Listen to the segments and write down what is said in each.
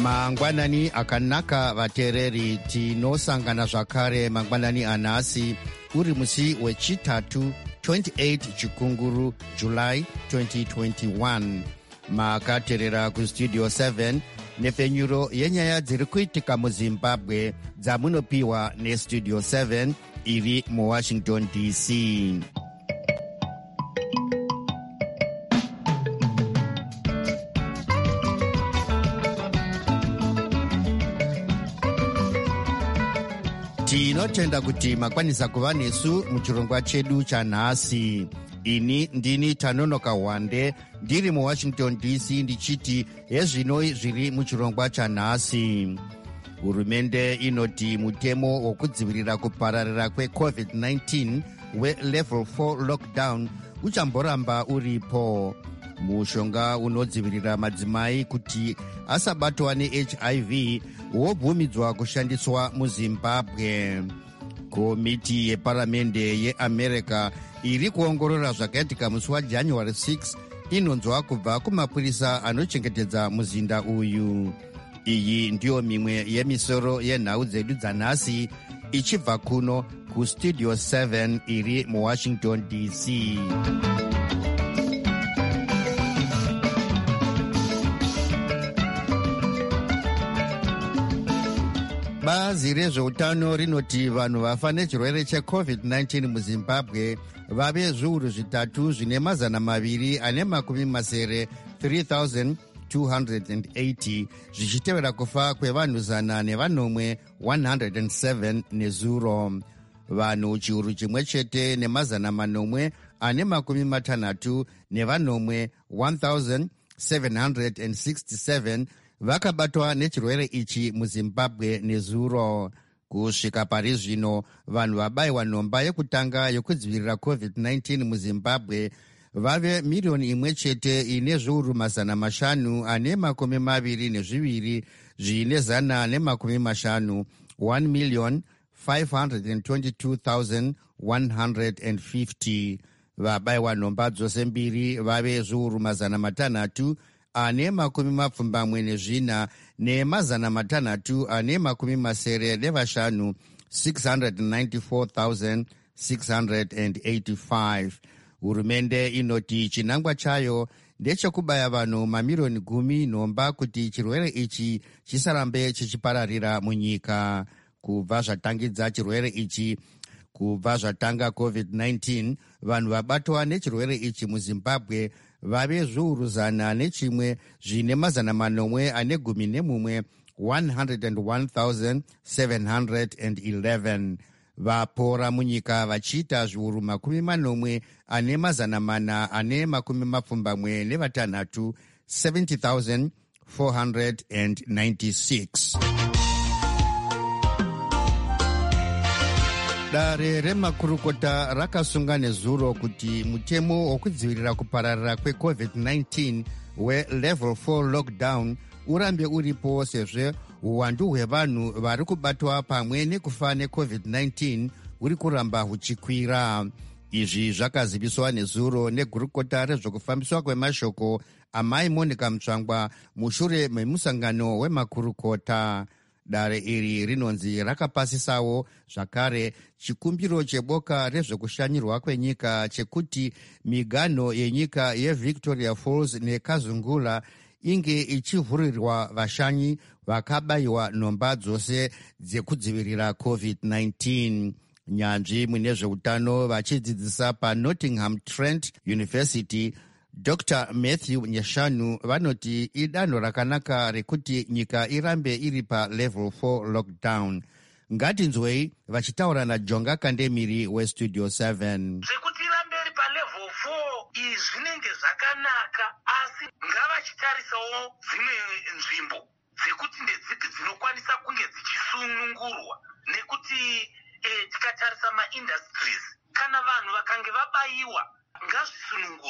mangwanani akanaka vateereri, tinosangana zvakare mangwanani anhasi uri musi wechitatu 28 chikunguru July 2021. makateerera kustudio 7 nepfenyuro yenyaya dziri kuitika muzimbabwe dzamunopiwa nestudio 7 iri muwashington DC. tinotenda kuti makwanisa kuva nesu muchirongwa chedu chanhasi. ini ndini Tanonoka Wande ndiri muwashington DC ndichiti hezvino zviri muchirongwa chanhasi. Hurumende inoti mutemo wokudzivirira kupararira kweCovid-19 welevel 4 lockdown uchamboramba uripo. Mushonga unodzivirira madzimai kuti asabatwa neHIV wobvumidzwa kushandiswa muZimbabwe. Komiti yeparamende yeAmerica iri kuongorora zvakaitika musi waJanuary 6 inonzwa kubva kumapurisa anochengetedza muzinda uyu. Iyi ndiyo mimwe yemisoro yenhau dzedu dzanhasi ichibva kuno kustudio 7 iri muwashington DC. Bazi rezveutano rinoti vanhu vafa nechirwere cheCovid-19 muZimbabwe vave zviuru zvitatu zvine mazana maviri ane makumi masere 3,280 zvichitevera kufa kwevanhu zana nevanomwe 107 nezuro. Vanhu chiuru chimwe chete nemazana manomwe ane makumi matanhatu nevanomwe 1,767 vakabatwa nechirwere ichi muZimbabwe nezuro. Kusvika pari zvino vanhu vabayiwa nhomba yekutanga yokudzivirira COVID-19 muZimbabwe vave miriyoni imwe chete ine zviuru mazana mashanu ane makumi maviri nezviviri zvine zana nemakumi mashanu 1,522,150. vabayiwa nhomba dzose mbiri vave zviuru mazana matanhatu ane makumi mapfumbamwe nezvina nemazana matanhatu ane makumi masere nevashanu 694,685. Hurumende inoti chinangwa chayo ndechekubaya vanhu mamiriyoni 10 nhomba kuti chirwere ichi chisarambe chichipararira munyika. Kubva zvatangidza chirwere ichi, kubva zvatanga COVID-19, vanhu vabatwa nechirwere ichi muZimbabwe vave zviuru zana nechimwe zvine mazana manomwe ane gumi nemumwe 101,711. vapora munyika vachiita zviuru makumi manomwe ane mazana mana ane makumi mapfumbamwe nevatanhatu 70,496. Dare remakurukota rakasunga nezuro kuti mutemo wokudzivirira kupararira kweCovid-19 welevel 4 lockdown urambe uripo sezvo uwandu hwevanhu vari kubatwa pamwe nekufa neCovid-19 huri kuramba huchikwira. Izvi zvakaziviswa nezuro negurukota rezvokufambiswa kwemashoko amai Monica Mutsvangwa mushure memusangano wemakurukota. Dare iri rinonzi rakapasisawo zvakare chikumbiro cheboka rezvekushanyirwa kwenyika chekuti miganho yenyika yeVictoria Falls neKazungula inge ichivhurirwa vashanyi vakabayiwa nhomba dzose dzekudzivirira COVID-19. Nyanzvi mune zveutano vachidzidzisa paNottingham Trent University, Dr. Matthew Nyeshanu vanoti idanho rakanaka rekuti nyika irambe iri palevel 4 lockdown. Ngatinzwei vachitaura naJonga Kandemiri westudio 7. Zvekuti irambe iri palevel 4 izvi zvinenge zvakanaka, asi ngavachitarisawo dzimwe nzvimbo dzekuti ndedziti dzinokwanisa kunge dzichisunungurwa, nekuti tikatarisa maindustries kana vanhu vakange vabayiwa ngazvisunungurwe.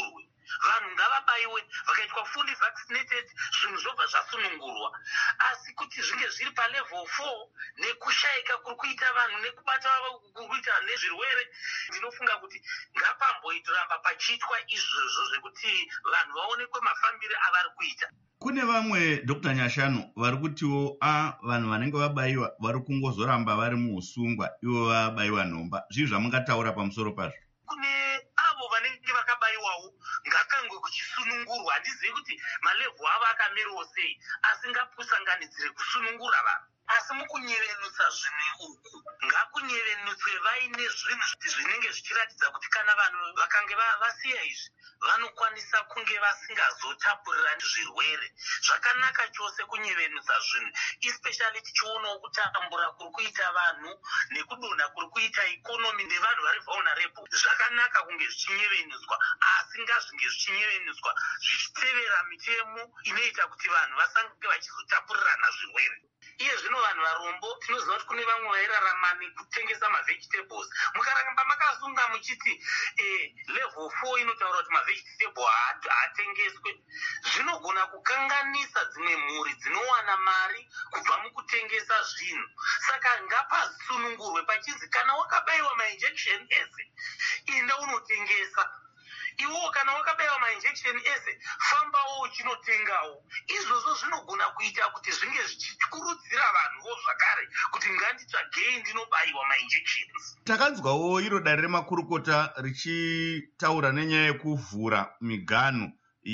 vanhu ngavabaiwe, vakaitwa fully vaccinated zvinhu zvobva zvasunungurwa. Asi kuti zvinge zviri palevel 4 nekushayika kuri kuita vanhu nekubata kuri kuita nezvirwere, ndinofunga kuti ngapamboitoramba pachiitwa izvozvo zvekuti vanhu vaonekwe mafambiro avari kuita. Kune vamwe Dr. Nyashanu vari kutiwo vanhu vanenge vabaiwa vari kungozoramba vari muusungwa ivo vabaiwa nhomba. Zvii zvamungataura pamusoro pazvo? Kune avo vanenge vakabaiwawo ngakangwe kuchisunungurwa. Handizivi kuti malevhu avo akamirawo sei, asi ngapusanganidzire kusunungura vanhu. Asi mukunyevenutsa zvinhu uku ngakunyevenutswe vaine zvinhu zvinenge zvichiratidza kuti kana vanhu vakange vasiya izvi vanokwanisa kunge vasingazotapurirani zvirwere. Zvakanaka chose kunyevenutsa zvinhu, especially tichionawo kutambura kuri kuita vanhu nekudonha kuri kuita ikonomi nevanhu vari vulnerable. Zvakanaka kunge zvichinyevenutswa, asi ngazvinge zvichinyevenutswa zvichitevera mitemo inoita kuti vanhu vasange vachizotapurirana zvirwere. Iye zvino vanhu varombo tinoziva kuti kune vamwe vairarama nekutengesa mavegetables. Mukaramba makasunga muchiti level 4 inotaura kuti mavegetables haatengeswe, zvinogona kukanganisa dzimwe mhuri dzinowana mari kubva mukutengesa zvinhu. Saka ngapasunungurwe pachinzi kana wakabaiwa mainjection ese enda unotengesa. Iwo kana wakabaiwa mainjection ese fambawo uchinotengawo. Izvozvo zvinogona kuita kuti zvinge zvichikurudzira vanhuwo zvakare kuti nganditsvagei ndinobaiwa mainjections. Takanzwawo iro dare remakurukota richitaura nenyaya yekuvhura miganhu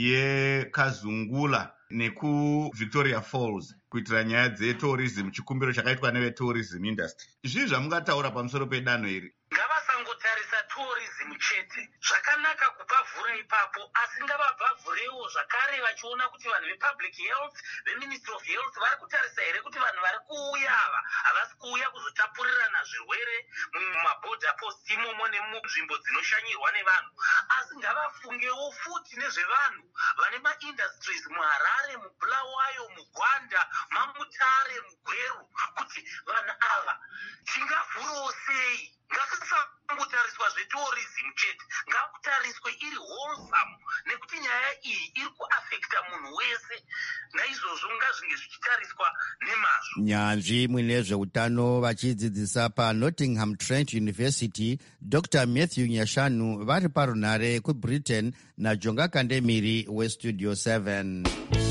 yeKazungula nekuVictoria Falls kuitira nyaya dzetourism, chikumbiro chakaitwa nevetourism industry. Zvii zvamungataura pamusoro pedanho iri? Ngavasangotarisa tourism chete, zvakanaka kupavhura ipapo, asi ngavabvavhurewo zvakare vachiona kuti vanhu vepublic health, veministry of health vari kutarisa here kuti vanhu vari kuuya ava havasi kuuya kuzotapurirana zvirwere mumaborder post imomo nemunzvimbo dzinoshanyirwa nevanhu. Asi ngavafungewo futi nezvevanhu vane maindustries muHarare, muBulawayo, muGwanda, maMutare, muGweru, kuti vanhu ava tingavhurawo sei. Ngakusangotariswa zvetourism chete, ngakutariswe iri wholesome, nekuti nyaya iyi iri kuafekta munhu wese. Naizvozvo ngazvinge zvichitariswa nemazvo. Nyanzvi munezveutano vachidzidzisa paNottingham Trent University, Dr. Matthew Nyashanu vari parunhare kuBritain naJonga Kandemiri weStudio 7.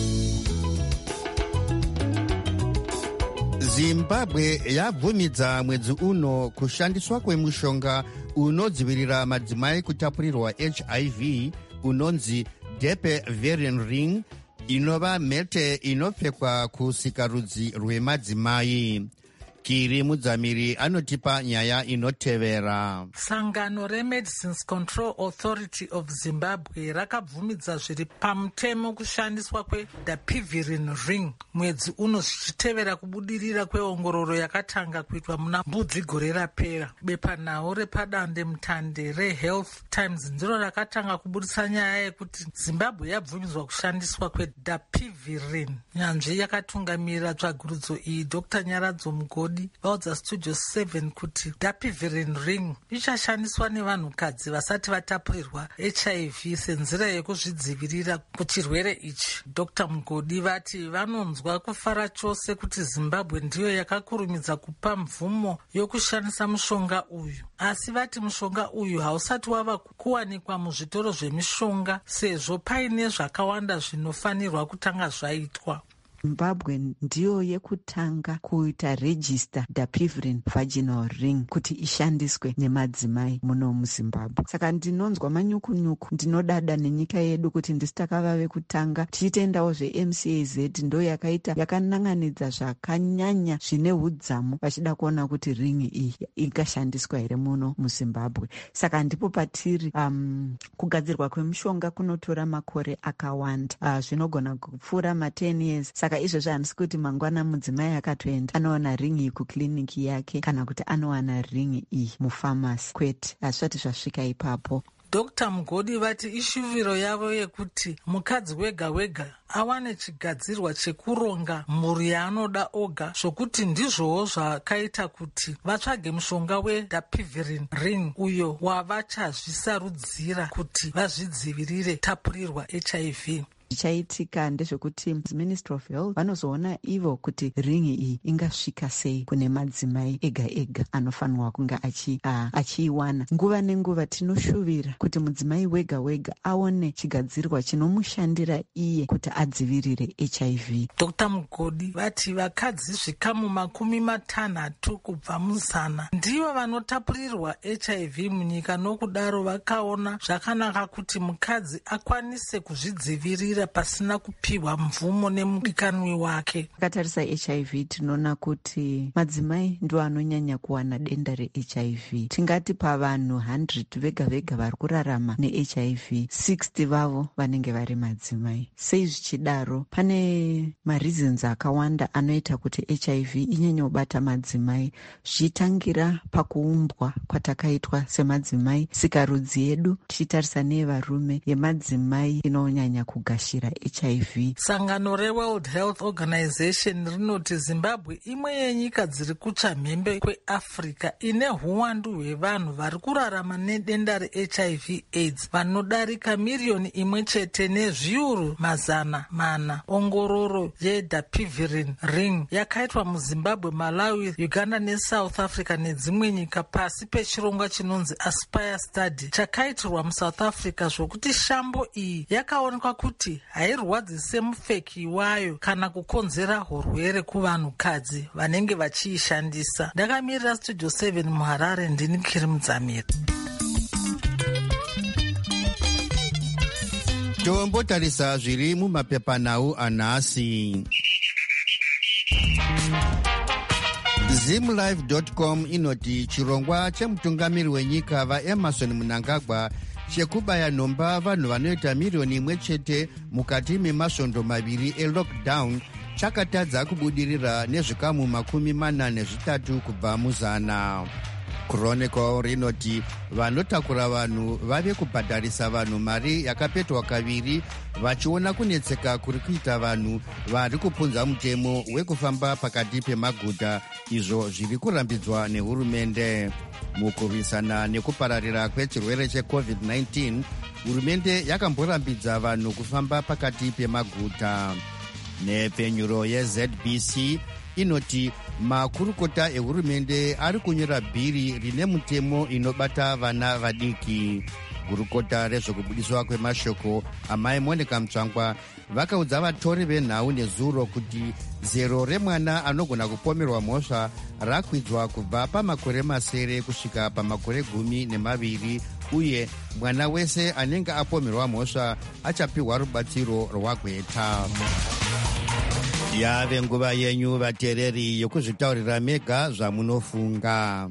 Zimbabwe yabvumidza mwedzi uno kushandiswa kwemushonga unodzivirira madzimai kutapurirwa HIV unonzi Depe-Verin Ring, inova mhete inopfekwa kusikarudzi rwemadzimai. Kiri Mudzamiri anotipa nyaya inotevera. Sangano reMedicines Control Authority of Zimbabwe rakabvumidza zviri pamutemo kushandiswa kweDepe-Verin Ring mwedzi uno zvichitevera kubudirira kweongororo yakatanga kuitwa muna mbudzi gore rapera. Bepanhau repadande mutande reHealth Times ndiro rakatanga kubudisa nyaya yekuti Zimbabwe yabvumidzwa kushandiswa kweDepe-Verin. Nyanzvi yakatungamirira tsvagurudzo iyi Dr. Nyaradzo Mugodi vaudza Studio 7 kuti Depe-Verin Ring ichashandiswa nevanhukadzi vasati vatapurirwa HIV senzira yekuzvidzivirira kuchirwere ichi. Dr. Mugodi vati vanonzwa kufara chose kuti Zimbabwe ndiyo yakakurumidza kupa mvumo yokushandisa mushonga uyu, asi vati mushonga uyu hausati wava kuwanikwa muzvitoro zvemishonga sezvo paine zvakawanda zvinofanirwa kutanga zvaitwa. Zimbabwe ndiyo yekutanga kuita register Depe-Verin vaginal ring kuti ishandiswe nemadzimai muno muZimbabwe. Saka ndinonzwa manyukunyuku, ndinodada nenyika yedu kuti ndisi takava vekutanga. Tichitendawo zveMCAZ ndo yakananganidza zvakanyanya zvine hudzamu vachida kuona kuti ringi iyi ikashandiswa here muno muZimbabwe. Saka ndipo patiri kugadzirwa kwemishonga kunotora makore akawanda, zvinogona kupfuura ma10 years. Saka izvozvo handisi kuti mangwana mudzimai akatoenda anowana ringi kukliniki yake kana kuti anowana ringi iyi mufamasi, kwete, hazvisati zvasvika ipapo. Dr. Mugodi vati ishuviro yavo yekuti mukadzi wega wega awane chigadzirwa chekuronga mhuri yaanoda oga, zvokuti ndizvowo zvakaita kuti vatsvage mushonga wedapivirine ring uyo wavachazvisarudzira kuti vazvidzivirire tapurirwa HIV. Zvichaitika ndezvekuti Ministry of Health vanozoona ivo kuti ringi iyi ingasvika sei kune madzimai ega ega anofanirwa kunge achiiwana. Nguva nenguva tinoshuvira kuti mudzimai wega wega aone chigadzirwa chinomushandira iye kuti adzivirire HIV. Dr. Mugodi vati vakadzi zvikamu 60 kubva muzana ndivo vanotapurirwa HIV munyika, nokudaro vakaona zvakanaka kuti mukadzi akwanise kuzvidzivirira pasina kupiwa mvumo nemudikanwi wake. Takatarisa HIV tinoona kuti madzimai ndo anonyanya kuwana denda reHIV. Tingati pavanhu 100 vega vega vari kurarama neHIV, 60 vavo vanenge vari madzimai. Sei zvichidaro? Pane mareasons akawanda anoita kuti HIV inyanya kubata madzimai, zvichitangira pakuumbwa kwatakaitwa semadzimai. Sikarudzi yedu tichitarisa nevarume yemadzimai inonyanya kugashira HIV. Sangano reWorld Health Organization rinoti Zimbabwe imwe yenyika dziri kutsva mhembe kweAfrica ine huwandu hwevanhu vari kurarama nedenda reHIV AIDS vanodarika miriyoni 1.4. Ongororo yedapivirine ring yakaitwa muZimbabwe, Malawi, Uganda neSouth Africa nedzimwe nyika pasi pechirongwa chinonzi Aspire Study chakaitirwa muSouth Africa, zvokuti shambo iyi yakaonekwa kuti hairwadzi semufeki wayo kana kukonzera urwere kuvanhukadzi vanenge vachiishandisa. Ndakamirira Studio 7 muHarare, ndini Kiri Mudzamiri. Tombotarisa zviri mumapepanhau anhasi. Zimlife.com inoti chirongwa chemutungamiri wenyika vaEmmerson Mnangagwa chekubaya nhomba vanhu vanoita miriyoni 1 mukati memasvondo 2 elockdown chakatadza kubudirira nezvikamu 83 kubva muzana. Chronicle rinoti vanotakura vanhu vave kubhadharisa vanhu mari yakapetwa kaviri vachiona kunetseka kuri kuita vanhu vari kupunza mutemo wekufamba pakati pemaguta, izvo zviri kurambidzwa nehurumende. Mukurwisana nekupararira kwechirwere cheCovid-19, hurumende yakamborambidza vanhu kufamba pakati pemaguta. Nepfenyuro yeZBC inoti makurukota ehurumende ari kunyora bhiri rine mutemo inobata vana vadiki. Gurukota rezvekubudiswa kwemashoko amai Monica Mutsvangwa vakaudza vatori venhau nezuro kuti zero remwana anogona kupomerwa mhosva rakwidzwa kubva pamakore 9 kusvika pamakore 12, uye mwana wese anenge apomerwa mhosva achapiwa rubatsiro rwagweta. Yave nguva yenyu vateereri yokuzvitaurira mega zvamunofunga.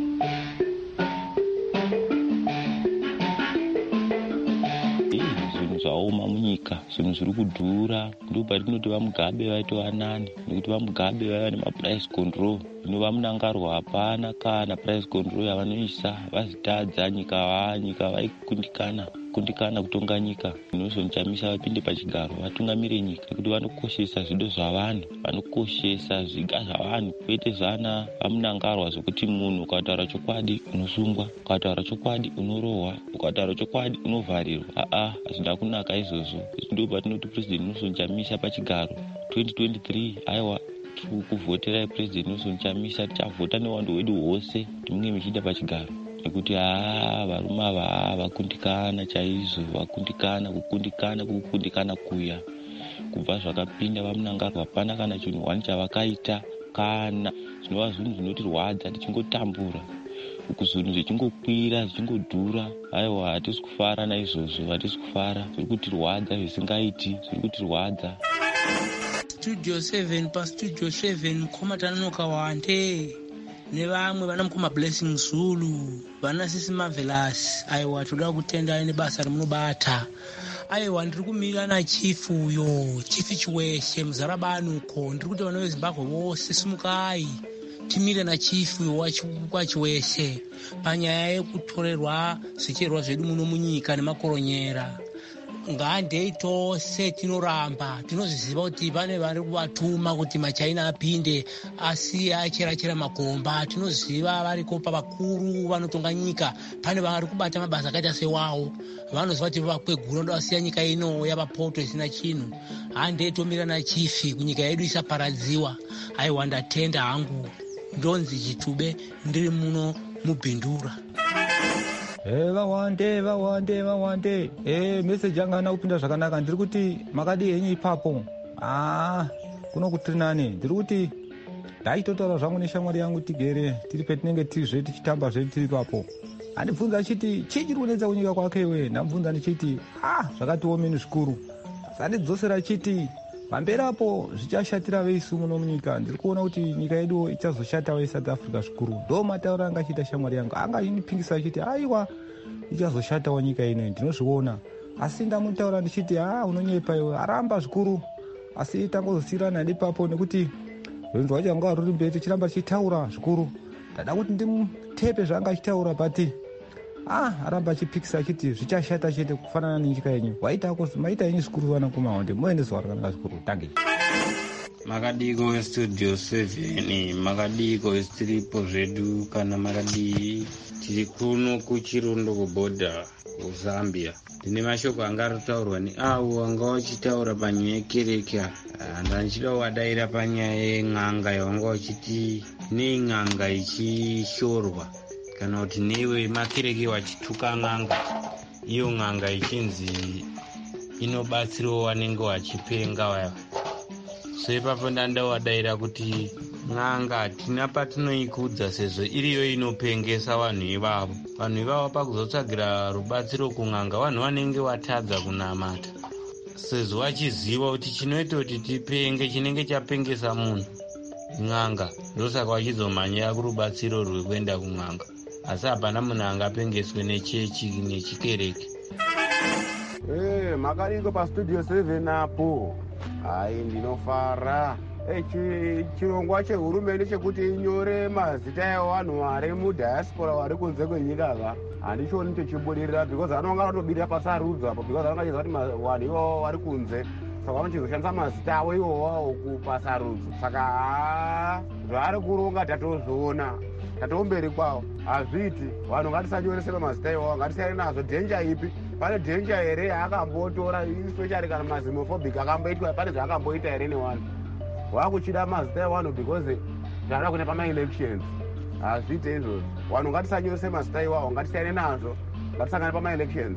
Zvaoma munyika, zvinhu zviri kudhura, ndipo patinoti vamugabe vaite vanani, nekuti vamugabe vaiva nemaprice control. Zvino vamunangarwa hapana kana price control yavanoisa, vazitadza nyika vaikundikana kutonga nyika. Zvinozonochamisa vapinde pachigaro vatungamire nyika, nekuti vanokoshesa zvido zvavanhu, vanokoshesa zviga zvavanhu, kwete zvana vamunangarwa zvokuti munhu ukataura chokwadi unosungwa, ukataura chokwadi unorohwa, ukataura chokwadi unovharirwa. Hazvina kunaka izvozvo. Ndipo patinoti President Nelson Chamisa pachigaro 2023 aiwa kuvhoterai President Nelson Chamisa, tichavhota neuwandu hwedu hwose kuti munge muchiida pachigaro, nekuti varume ava vakundikana chaizvo, kukundikana kuya kubva zvakapinda vamunangarwa. Hapana kana chinhu 1 chavakaita, kana zvinova zvinhu zvinotirwadza tichingotambura uku, zvinhu zvichingokwira zvichingodhura. Aiwa, hatisi kufara naizvozvo, hatisi kufara. Zviri kutirwadza zvisingaiti, zviri kutirwadza. Studio 7 paStudio 7 mukoma Tanonoka Wande nevamwe vana mukoma Blessing Zulu, vana Sisi Marvelous. Aiwa, toda kutenda nebasa remunobata. Aiwa, ndiri kumira na chifu uyo, chifu chiweshe muzarabani uko. Ndiri kuti vana veZimbabwe vose simukai, timire na chifu wachi wese panyaya yekutorerwa zvicherwa zvedu muno munyika nemakoronyera. Ngandei tose tinoramba tinozviziva kuti pane vari kuvatuma kuti machaina apinde asiye acherachera makomba. Tinoziva variko pavakuru vanotonga nyika pane vari kubata mabasa akaita sewawo, vanoziva kuti vakwegura ndo asiya nyika ino yavapoto isina chinhu. Handei tomira na chifi kunyika yedu isaparadziwa. Aiwa ndatenda hangu, ndonzi Chitube, ndiri muno mubhindura. Vawande message yanga ana kupinda zvakanaka. Ndiri kuti makadi henyu ipapo kuno kutiri nane. Ndiri kuti ndaitotaura zvangu neshamwari yangu tigere tiri petinenge tiri zve tichitamba zve tiri ipapo. Andibvunza achiti chii chiri kunetsa kunyika kwake iwe. Ndamubvunza ndichiti zvakatiomeni zvikuru. Sandidzosera achiti pamberi apo zvichashatira veisu muno munyika. Ndiri kuona kuti nyika yedu ichazoshata veSouth Africa zvikuru. Ndo matauro anga achiita shamwari yangu. Anga inipingisa achiti aiwa ichazoshatawo nyika ino, ndinozviona. Asi ndamutaura ndichiti unonyepa iwe, aramba zvikuru. Asi tangozosirana ndipapo nekuti rwenzi wacho anga ruri mberi chiramba chitaura zvikuru. Ndada kuti ndimutepe zvanga achitaura bati aramba achipikisa achiti zvichashata chete kufanana nenyika yenyu. Maita yenyu zvikuru vana kumaonde muende zuva rakanaka zvikuru. Tangi makadiko westudio 7 makadiko westiripo zvedu kana makadii tiri kuno kuchirundo kubhodha kuZambia. Ndine mashoko anga aritaurwa neavo anga vachitaura panyaya yekereke. Ndanchida wadaira panyaya yen'anga yavanga vachiti nen'anga ichishorwa kana kuti newe makereke wachituka n'anga, iyo n'anga ichinzi inobatsirawo wanenge wachipenga waya. So ipapo ndandawadaira kuti n'anga hatina patinoikudza sezvo iriyo inopengesa vanhu ivavo. Vanhu ivavo pakuzotsvagira rubatsiro kun'anga vanhu vanenge watadza kunamata, sezvo vachiziva kuti chinoita kuti tipenge chinenge chapengesa munhu n'anga, ndosaka vachizomhanyira kurubatsiro rwekuenda kun'anga. Asi hapana munhu angapengeswe nechechi nechikereke. Makadiko pastudio 7 apo. Ndinofara. Chirongwa chehurumende chekuti inyore mazita evanhu vari mudiaspora vari kunze kwenyika ava handichoni chichibudirira, because vanonga vatobirira pasarudzo apo, because vanonga chiziva kuti vanhu ivavo vari kunze, saka vanochizoshandisa mazita avo ivovawo kupasarudzo. Saka zvaari kuronga tatozviona, tatomberi kwavo. Hazviti vanhu ngatisanyorese mazita ivavo, ngatisiyane nazvo. Dhenja ipi? Pane dhenja here yaakambotora, especially kana mazimophobic akamboitwa, pane zvaakamboita here nevanhu vakuchida mazita evanhu because zvada kuenda pamaelections. Hazviti izvozvo. Vanhu ngatisanyorese mazita ivavo, ngatisiyane nazvo, ngatisangane pamaelections.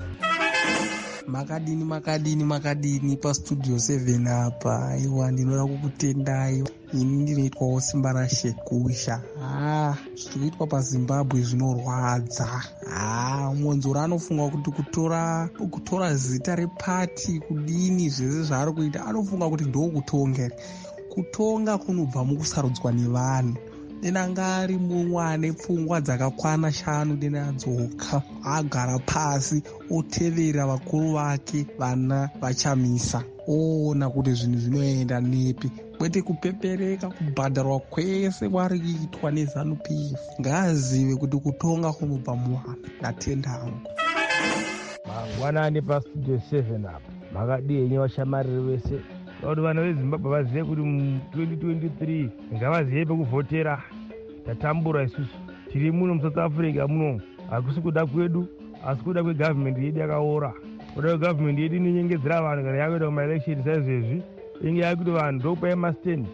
Makadini pastudio 7 apa. Aiwa ndinoda kukutendai. Ini ndinoitwawo simba rashe kusha. Zviri kuitwa paZimbabwe zvinorwadza. Monzora anofunga kuti kutora zita repati kudini zvese zvaari kuita, anofunga kuti ndokutonga. Kutonga kunobva mukusarudzwa nevanhu. Dena ngari mumwe ane pfungwa dzakakwana 5 dena adzoka agara pasi otevera vakuru vake vana vachamisa, oona kuti zvinhu zvinoenda nepi, kwete kupepereka kubhadharwa kwese kwari kuitwa neZANU-PF. Ngaazive kuti kutonga kunobva muvanhu. Ndatenda hangu. Mangwanani pastudio 7 apa. Makadii henyu vashamariri vese kuti vanhu veZimbabwe vazive kuti mu2023 ngavazive pekuvhotera. Tatambura isusu tiri muno muSouth Africa muno, hakusi kuda kwedu asi kuda kwegavhimende yedu yakaora. Kuda kwegavhimende yedu inonyengedzera vanhu kana yakuenda kumaelection saizvezvi inge yakuti vanhu ndopai mastendi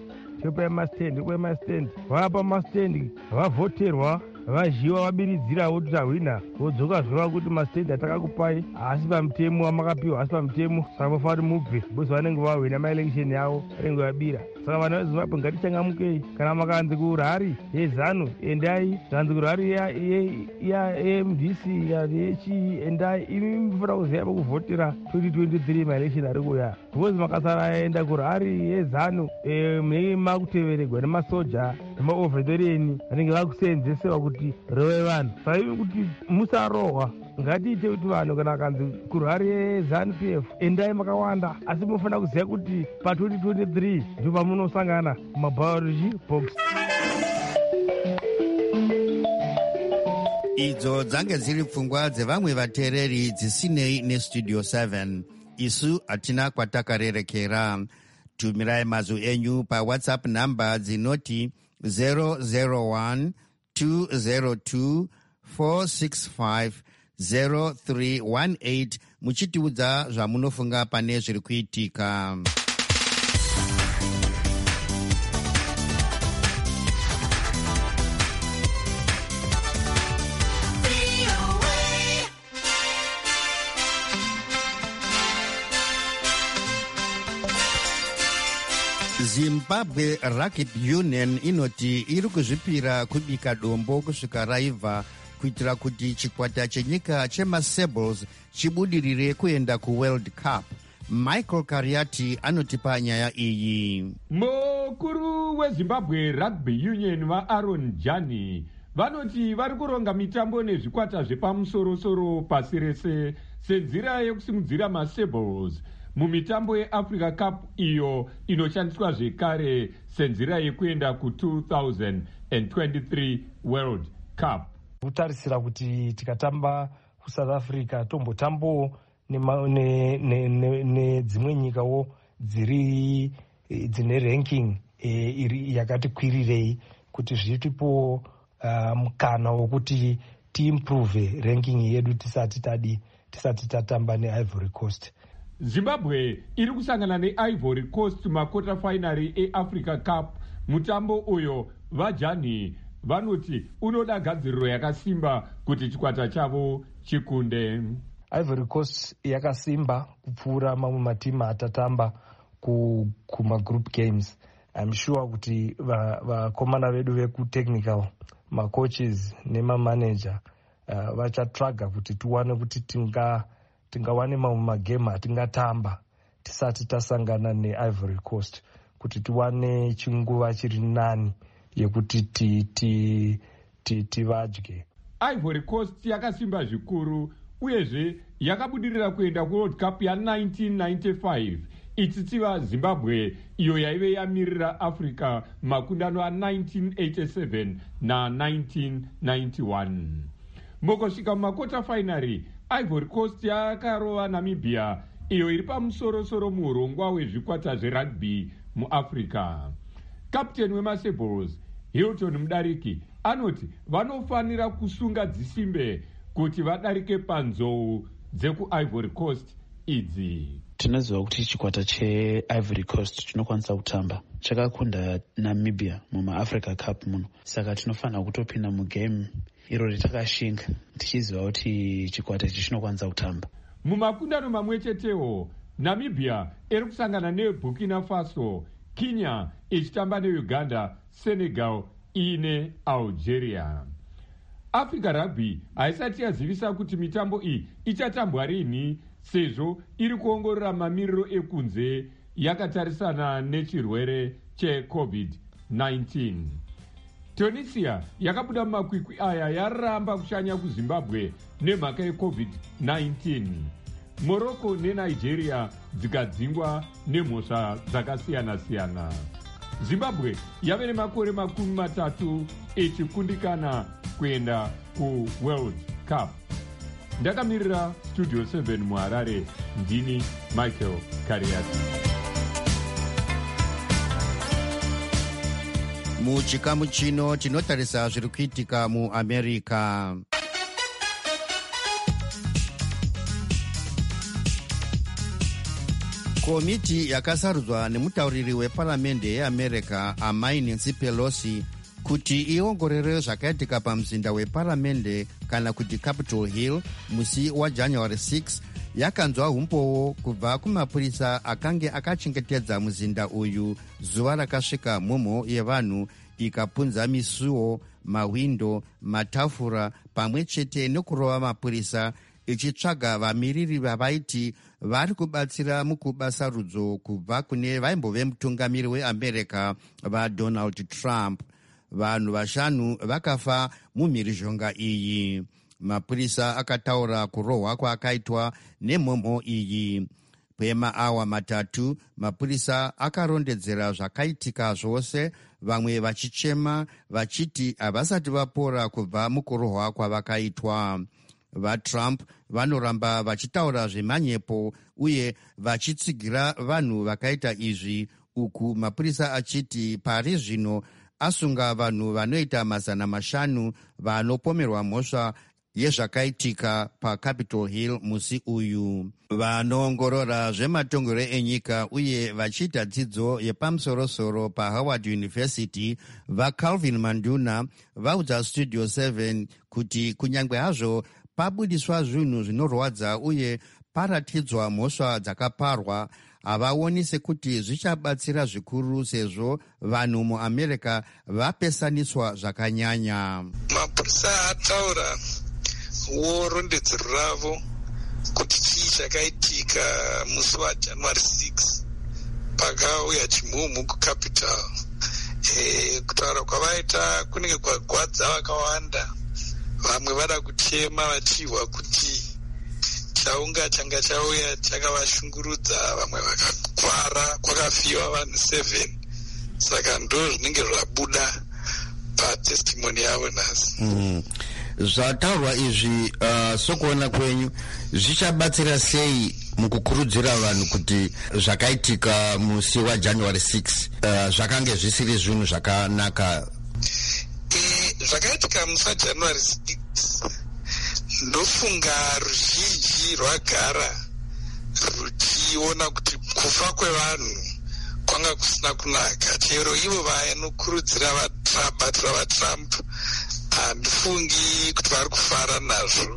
vapa mastendi vavhoterwa vazhiwa vabiridzirawo kuti tahwina vodzoka zvova kuti mastendi atakakupai haasi pamutemo wamakapiwa, haasi pamutemo, saka mofanira kuti mubve bose vanenge vahwina maelection yavo vanenge vabira. Saka vanhu veZimbabwe ngatichangamukei. Kana makanzi kurhari yeZANU endai, kanzi kurhari yeMDC yechi endai, imi mufanira kuziva pekuvhotera 2023 maelection ari kuya. Because makasara aenda kurhari yeZANU munenge makuteveregwa nemasoja nemaovhedereni vanenge vakuseenzesewa kuti rove vanhu. Saka imi kuti musarohwa, ngatiite kuti vanhu kana akanzi kurhari yeZANU-PF endai makawanda, asi munofanira kuziva kuti pa2023 ndipo pamunosangana mumabhayoji box. idzo dzange dziri pfungwa dzevamwe vateereri dzisinei nestudio 7. isu hatina kwatakarerekera. tumirai mazwi enyu pawhatsapp namba dzinoti 001 202 465 0318 muchitiudza zvamunofunga pane zviri kuitika. Zimbabwe Rugby Union inoti iri kuzvipira kubika dombo kusvika raibva kuitira kuti chikwata chenyika chemaSables chibudirire kuenda kuWorld Cup. Michael Kariati anotipa nyaya iyi. Mukuru weZimbabwe Rugby Union vaAaron Jani vanoti vari kuronga mitambo nezvikwata zvepamusoro-soro pasi rese senzira yekusimudzira maSables mumitambo yeAfrica Cup iyo inoshandiswa zvekare senzira yekuenda ku2023 World Cup. Kutarisira kuti tikatamba kuSouth Africa tombotambawo nedzimwe nyikawo dzine ranking yakati kwirirei kuti zvitipo mukana wokuti tiimprove ranking yedu tisati tatamba neIvory Coast. Zimbabwe iri kusangana neIvory Coast makota finary eAfrica Cup. Mutambo uyo vajani vanoti unoda gadziriro yakasimba kuti chikwata chavo chikunde. Ivory Coast yakasimba kupfuura mamwe matimu atatamba kumagroup games. I'm sure kuti vakomana vedu vekutechnical, macoaches nemamanager vachatraga kuti tiwane kuti tingawane mamwe magame atingatamba tisati tasangana neIvory Coast kuti tiwane chinguva chiri nani yekuti tivadye. Ivory Coast yakasimba zvikuru uyezve yakabudirira kuenda kuWorld Cup ya1995 ichitsiva Zimbabwe iyo yaive yamirira Africa makundano a1987 na1991. Mukosvika mumakota finary, Ivory Coast yakarova Namibia iyo iri pamusoro-soro muurongwa hwezvikwata zverugby muAfrica. Kapteni wemaSables Hilton Mudariki anoti vanofanira kusunga dzisimbe kuti vadarike panzou dzekuIvory Coast idzi. Tinoziva kuti chikwata cheIvory Coast chinokwanisa kutamba chakakunda Namibia mumaAfrica Cup muno, saka tinofanira kutopinda mugame iro ritakashinga tichiziva kuti chikwata ichi chinokwanisa kutamba. Mumakundano mamwe chetewo Namibia iri kusangana neBurkina Faso, Kenya ichitamba neUganda, Senegal ine Algeria. Africa Rugby haisati yazivisa kuti mitambo iyi ichatambwa rini sezvo iri kuongorora mamiriro ekunze yakatarisana nechirwere cheCovid-19. Tunisia yakabuda mumakwikwi aya yaramba kushanya kuZimbabwe nemhaka yeCovid-19. Morocco neNigeria dzikadzingwa nemhosva dzakasiyana-siyana. Zimbabwe yave nemakore 30 ichikundikana kuenda kuWorld Cup. Ndakamirira Studio 7 muHarare, ndini Michael Kariati. Muchikamu chino tinotarisa zviri kuitika muAmerica. Komiti yakasarudzwa nemutauriri weparamende yeAmerica Amai Nancy Pelosi kuti iongorere zvakaitika pamuzinda weparamende kana kuti Capitol Hill musi waJanuary 6 yakanzwa umbowo kubva kumapurisa akange akachengetedza muzinda uyu zuva rakasvika mhomho yevanhu ikapunza misuwo, mahwindo, matafura pamwe chete nekurova mapurisa ichitsvaga vamiriri vavaiti vari kubatsira mukubasa rudzo kubva kune vaimbove mutungamiri weAmerica vaDonald Trump. Vanhu 5 vakafa mumhirizhonga iyi. Mapurisa akataura kurohwa kwakaitwa nemhomho iyi. Kwemaawa 3 mapurisa akarondedzera zvakaitika zvose vamwe vachichema vachiti havasati vapora kubva mukurohwa kwavakaitwa. VaTrump vanoramba vachitaura zvemanyepo uye vachitsigira vanhu vakaita izvi, uku mapurisa achiti pari zvino asunga vanhu vanoita 500 vanopomerwa mhosva yezvakaitika paCapitol Hill musi uyu. Vanoongorora zvematongero enyika uye vachiita dzidzo yepamusorosoro paHoward University, vaCalvin Manduna vaudza Studio 7 kuti kunyange hazvo pabudiswa zvinhu zvinorwadza uye paratidzwa mhosva dzakaparwa, havaoni sekuti zvichabatsira zvikuru sezvo vanhu muAmerica vapesaniswa zvakanyanya. Mapurisa ataura rondedzero ravo kuti chii chakaitika musi waJanuary 6 pakauya chimhumu kuCapital. Kutaura kwavaita kunenge kwagwadza vakawanda. Vamwe vada kuchema vachihwa kuti chaunga changa chauya chakavashungurudza, vamwe vakakwara, kwakafiwa vanhu 7. Saka ndo zvinenge zvabuda patestimony yavo nhasi. Zvataurwa izvi sokuona kwenyu zvichabatsira sei mukukurudzira vanhu kuti zvakaitika musi waJanuary 6 zvakange zvisiri zvinhu zvakanaka? Zvakaitika musi waJanuary 6 ndofunga ruzhinji rwagara ruchiona kuti kufa kwevanhu kwanga kusina kunaka. Chero ivo vanokurudzira vabatira vaTrump handifungi kuti vari kufara nazvo,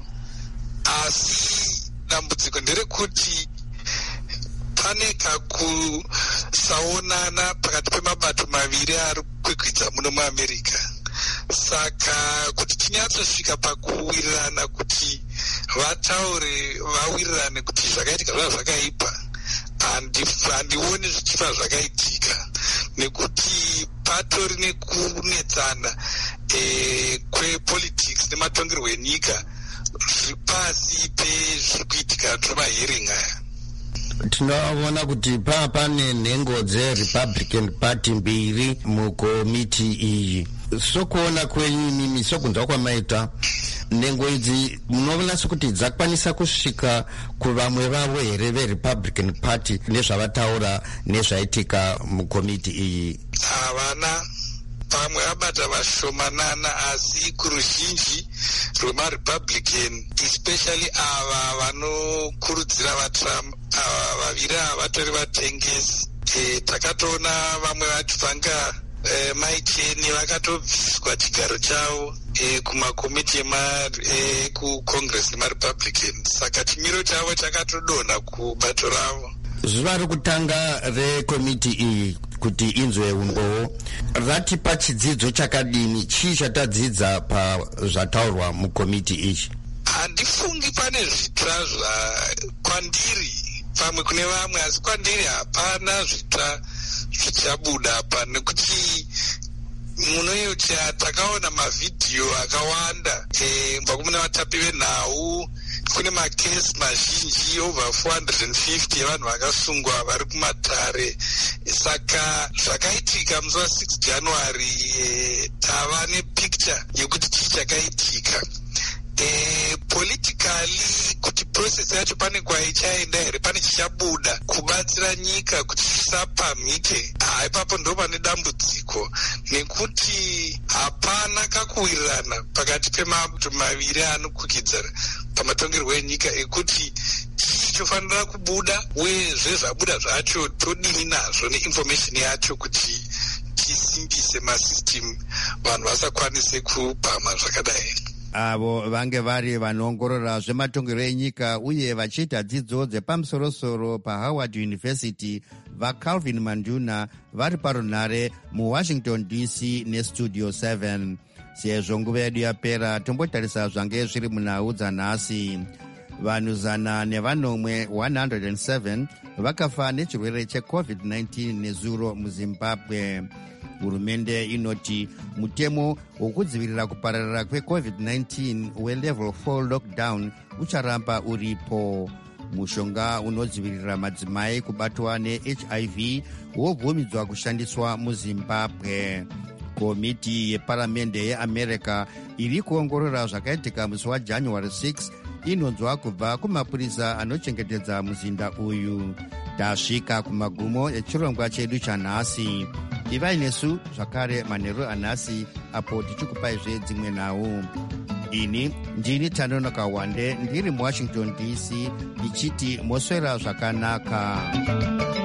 asi dambudziko nderekuti pane kakusaonana pakati pemabato maviri ari kwikwidza muno muAmerica. Saka kuti tinyatsosvika pakuwirirana kuti vataure vawirirane kuti zvakaitika zvakaipa, handioni zvichifa zvakaitika, nekuti patori nekunetsana kwepolitics nematongerwo enyika zviri pasi pezviri kuitika zvemahearing aya. Tinoona kuti pane nhengo dzeRepublican Party mbiri mukomiti iyi. Sokuona kwenyu mimi, sokunzwa kwamaita, nhengo idzi munoona sekuti dzakwanisa kusvika kuvamwe vavo here veRepublican Party nezvavataura nezvaitika mukomiti iyi? Havana. Pamwe vabata vashomanana, asi kuruzhinji rwemaRepublican, especially ava vanokurudzira vaTrump, ava vaviri ava vatori vatengesi. Takatoona vamwe vacho vanga maicheni vakatobviswa chigaro chavo kumakomiti kuCongress nemaRepublican. Saka chimiro chavo chakatodonha kubato ravo. Zuva rekutanga rekomiti iyi kuti inzwe umboo ratipa chidzidzo chakadini? Chii chatadzidza pazvataurwa mukomiti ichi? Handifungi pane zvitsva kwandiri, pamwe kune vamwe, asi kwandiri hapana zvitsva zvichabuda apa, nekuti munoyeucha takaona mavhidhiyo akawanda kubva kune vatapi venhau. Kune makesi mazhinji over 450 evanhu vakasungwa vari kumatare. Saka zvakaitika musi wa6 January tava nepicture yekuti chii chakaitika. Politically kuti process yacho pane kwaichaenda here, pane chichabuda kubatsira nyika kuti zvisapamhike. Ipapo ndo pane dambudziko, nekuti hapana kakuwirirana pakati pemabato maviri anokwikidza pamatongerwo enyika ekuti chii chofanira kubuda, uye zvezvabuda zvacho todini nazvo neinformation yacho kuti tisimbise masystem vanhu vasakwanise kupama zvakadai. Avo vange vari vanoongorora zvematongero enyika uye vachiita dzidzo dzepamusorosoro paHoward University, vaCalvin Manduna vari parunhare muWashington DC neStudio 7. Sezvo nguva yedu yapera, tombotarisa zvange zviri munhau dzanhasi. Vanhu 107 vakafa nechirwere cheCovid-19 nezuro muZimbabwe. Hurumende inoti mutemo wokudzivirira kupararira kweCovid-19 welevel 4 lockdown ucharamba uripo. mushonga unodzivirira madzimai kubatwa nehiv wobvumidzwa kushandiswa muzimbabwe. Komiti yeparamende yeamerica iri kuongorora zvakaitika musi waJanuary 6 inonzwa kubva kumapurisa anochengetedza muzinda uyu. Tasvika kumagumo echirongwa chedu chanhasi. Ivai nesu zvakare manheru anhasi apo tichikupaizve dzimwe nhau. Ini ndini Tanonoka Wande ndiri muWashington DC ndichiti moswera zvakanaka.